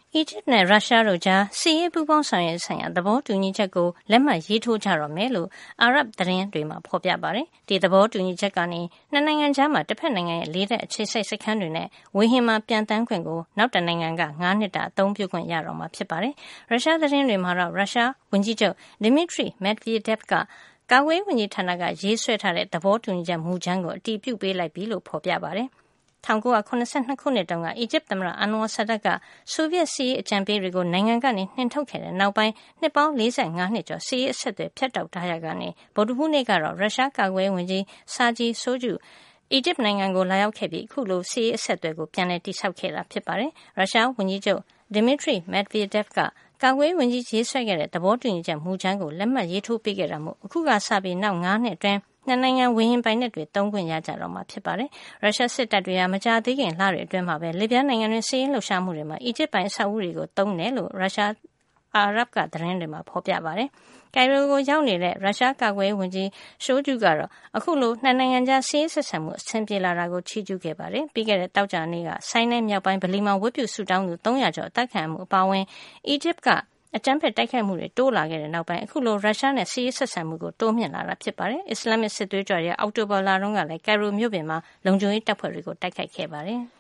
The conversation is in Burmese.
အီဂျစ်နဲ့ရုရှားတို့ကြားစစ်ရေးပူးပေါင်းဆောင်ရွက်ဆိုင်ရာသဘောတူညီချက်ကိုလက်မှတ်ရေးထိုးကြတော့မယ်လို့အာရပ်သတင်းတွေမှာဖော်ပြပါတယ်။ဒီသဘောတူညီချက်ကနေနှစ်နိုင်ငံကြားမှာတစ်ဖက်နိုင်ငံရဲ့လေတပ်အခြေစိုက်စခန်းတွေနဲ့ဝေဟင်မှာပြန်တန်းခွင့်ကိုနောက်တစ်နိုင်ငံက9နှစ်တာအသုံးပြုခွင့်ရတော့မှာဖြစ်ပါတယ်။ရုရှားသတင်းတွေမှာတော့ရုရှားဝန်ကြီးချုပ် Dmitry Medvedev ကကာကွယ်ရေးဝန်ကြီးဌာနကရေးဆွဲထားတဲ့သဘောတူညီချက်မူကြမ်းကိုအတည်ပြုပေးလိုက်ပြီလို့ဖော်ပြပါတယ်။1982ခုနှစ်တုန်းကအီဂျစ်သမ္မတအန်ဝါဆာဒတ်ကဆိုဗီယက်စစ်ရေးအကြံပေးတွေကိုနိုင်ငံကနေနှင်ထုတ်ခဲ့တဲ့နောက်ပိုင်းနှစ်ပေါင်း45နှစ်ကျော်စစ်ရေးအဆက်အသွယ်ဖြတ်တောက်ထားရကနေဗုဒ္ဓဟူးနေ့ကတော့ရုရှားကာကွယ်ရေးဝန်ကြီးစာဂျီဆိုဂျူအီဂျစ်နိုင်ငံကိုလာရောက်ခဲ့ပြီးအခုလိုစစ်ရေးအဆက်အသွယ်ကိုပြန်လည်တည်ဆောက်ခဲ့တာဖြစ်ပါတယ်။ရုရှားဝန်ကြီးချုပ် Dmitry Medvedev ကကာကွယ်ရေးဝန်ကြီးရေးဆွဲခဲ့တဲ့သဘောတူညီချက်မူကြမ်းကိုလက်မှတ်ရေးထိုးပေးခဲ့တာမို့အခုကစပြီးနောက်9နှစ်အတွင်းနှစ်နိုင်ငံဝေဟင်ပိုင်နက်တွေသုံးခွင့်ရကြတော့မှာဖြစ်ပါတယ်။ရုရှားစစ်တပ်တွေကမကြာသေးခင်လတွေအတွင်းမှာပဲလစ်ဗျားနိုင်ငံတွင်စစ်ရေးလှုပ်ရှားမှုတွေမှာအီဂျစ်ပိုင်အဆောက်အဦတွေကိုသုံးတယ်လို့ရုရှားအာရပ်ကသတင်းတွေမှာဖော်ပြပါတယ်။ကိုင်ရိုကိုရောက်နေတဲ့ရုရှားကာကွယ်ရေးဝန်ကြီးရှိုဂျူကတော့အခုလိုနှစ်နိုင်ငံကြားစစ်ရေးဆက်ဆံမှုအဆင်ပြေလာတာကိုချီးကျူးခဲ့ပါတယ်။ပြီးခဲ့တဲ့တောက်ကြနေ့ကဆိုင်းနိုင်းမြောက်ပိုင်းဗလီမှာဝတ်ပြုဆုတောင်းသူ300ကျော်အသက်ခံမှုအပါအဝင်အီဂျစ်ကအကြမ်းဖက်တိုက်ခိုက်မှုတွေတိုးလာခဲ့တဲ့နောက်ပိုင်းအခုလိုရုရှားနဲ့စစ်ရေးဆက်ဆံမှုကိုတိုးမြင့်လာတာဖြစ်ပါတယ်။အစ္စလာမစ်စစ်သွေးကြွတွေအောက်တိုဘာလတုန်းကလည်းကိုင်ရိုမြို့ပြင်မှာလုံခြုံရေးတပ်ဖွဲ့တွေကိုတိုက်ခိုက်ခဲ့ပါတယ်။